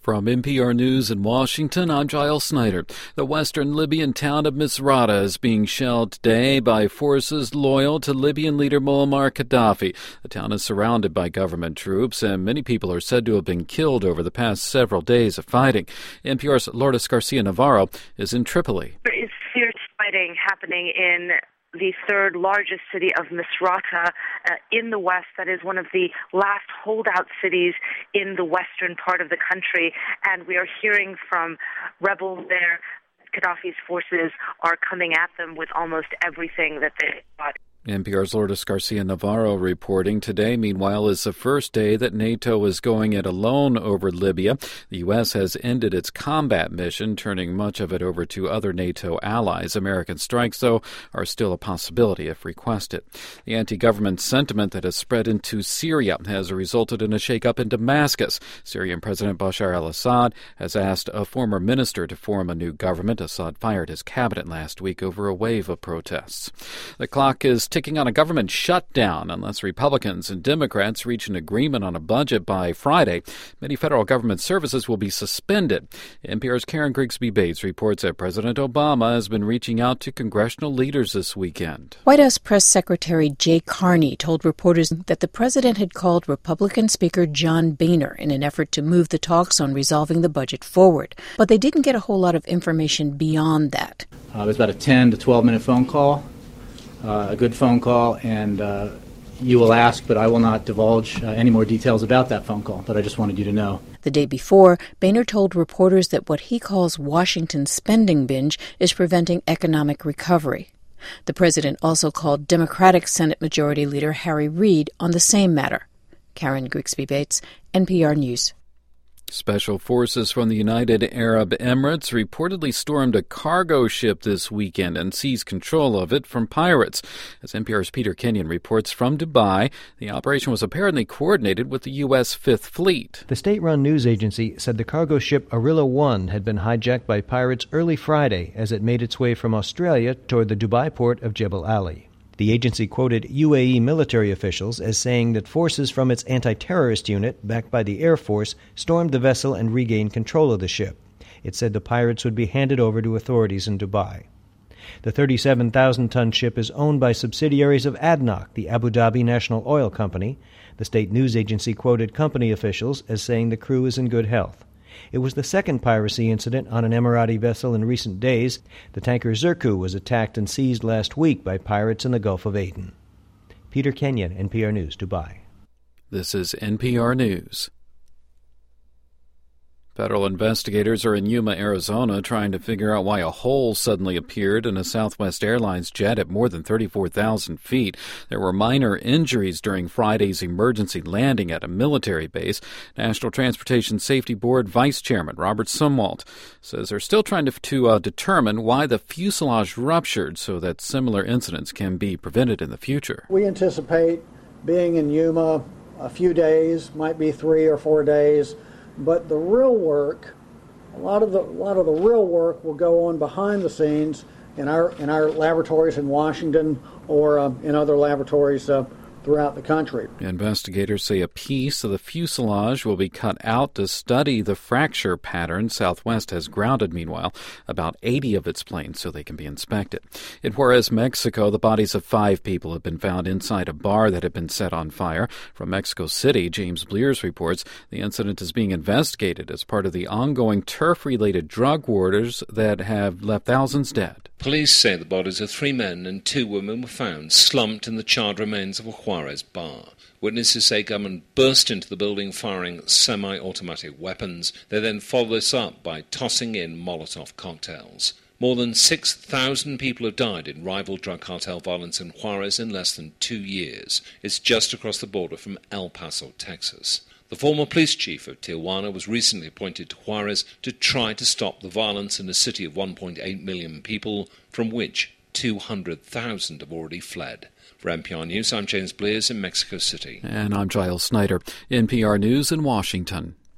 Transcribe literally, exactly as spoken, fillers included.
From N P R News in Washington, I'm Giles Snyder. The western Libyan town of Misrata is being shelled today by forces loyal to Libyan leader Muammar Gaddafi. The town is surrounded by government troops, and many people are said to have been killed over the past several days of fighting. N P R's Lourdes Garcia Navarro is in Tripoli. There is fierce fighting happening in the third largest city of Misrata uh, in the west. That is one of the last holdout cities in the western part of the country. And we are hearing from rebels there. Gaddafi's forces are coming at them with almost everything that they got. N P R's Lourdes Garcia Navarro reporting. Today, meanwhile, is the first day that NATO is going it alone over Libya. The U S has ended its combat mission, turning much of it over to other NATO allies. American strikes, though, are still a possibility if requested. The anti-government sentiment that has spread into Syria has resulted in a shakeup in Damascus. Syrian President Bashar al-Assad has asked a former minister to form a new government. Assad fired his cabinet last week over a wave of protests. The clock is ticking on a government shutdown unless Republicans and Democrats reach an agreement on a budget by Friday. Many federal government services will be suspended. N P R's Karen Grigsby Bates reports that President Obama has been reaching out to congressional leaders this weekend. White House Press Secretary Jay Carney told reporters that the president had called Republican Speaker John Boehner in an effort to move the talks on resolving the budget forward. But they didn't get a whole lot of information beyond that. Uh, it was about a ten to twelve minute phone call. Uh, a good phone call, and uh, you will ask, but I will not divulge uh, any more details about that phone call, but I just wanted you to know. The day before, Boehner told reporters that what he calls Washington's spending binge is preventing economic recovery. The president also called Democratic Senate Majority Leader Harry Reid on the same matter. Karen Grigsby Bates, N P R News. Special forces from the United Arab Emirates reportedly stormed a cargo ship this weekend and seized control of it from pirates. As N P R's Peter Kenyon reports from Dubai, the operation was apparently coordinated with the U S Fifth Fleet. The state-run news agency said the cargo ship Arilla One had been hijacked by pirates early Friday as it made its way from Australia toward the Dubai port of Jebel Ali. The agency quoted U A E military officials as saying that forces from its anti-terrorist unit, backed by the Air Force, stormed the vessel and regained control of the ship. It said the pirates would be handed over to authorities in Dubai. The thirty-seven thousand ton ship is owned by subsidiaries of A D N O C, the Abu Dhabi National Oil Company. The state news agency quoted company officials as saying the crew is in good health. It was the second piracy incident on an Emirati vessel in recent days. The tanker Zirku was attacked and seized last week by pirates in the Gulf of Aden. Peter Kenyon, N P R News, Dubai. This is N P R News. Federal investigators are in Yuma, Arizona, trying to figure out why a hole suddenly appeared in a Southwest Airlines jet at more than thirty-four thousand feet. There were minor injuries during Friday's emergency landing at a military base. National Transportation Safety Board Vice Chairman Robert Sumwalt says they're still trying to, to uh, determine why the fuselage ruptured so that similar incidents can be prevented in the future. We anticipate being in Yuma a few days, might be three or four days. But the real work, a lot of the a lot of the real work will go on behind the scenes in our in our laboratories in Washington or uh, in other laboratories uh, throughout the country. Investigators say a piece of the fuselage will be cut out to study the fracture pattern. Southwest has grounded, meanwhile, about eighty of its planes so they can be inspected. In Juarez, Mexico, the bodies of five people have been found inside a bar that had been set on fire. From Mexico City, James Blears reports the incident is being investigated as part of the ongoing turf-related drug wars that have left thousands dead. Police say the bodies of three men and two women were found slumped in the charred remains of a Juarez bar. Witnesses say gunmen burst into the building firing semi-automatic weapons. They then followed this up by tossing in Molotov cocktails. More than six thousand people have died in rival drug cartel violence in Juarez in less than two years. It's just across the border from El Paso, Texas. The former police chief of Tijuana was recently appointed to Juarez to try to stop the violence in a city of one point eight million people, from which two hundred thousand have already fled. For N P R News, I'm James Blears in Mexico City. And I'm Giles Snyder, N P R News in Washington.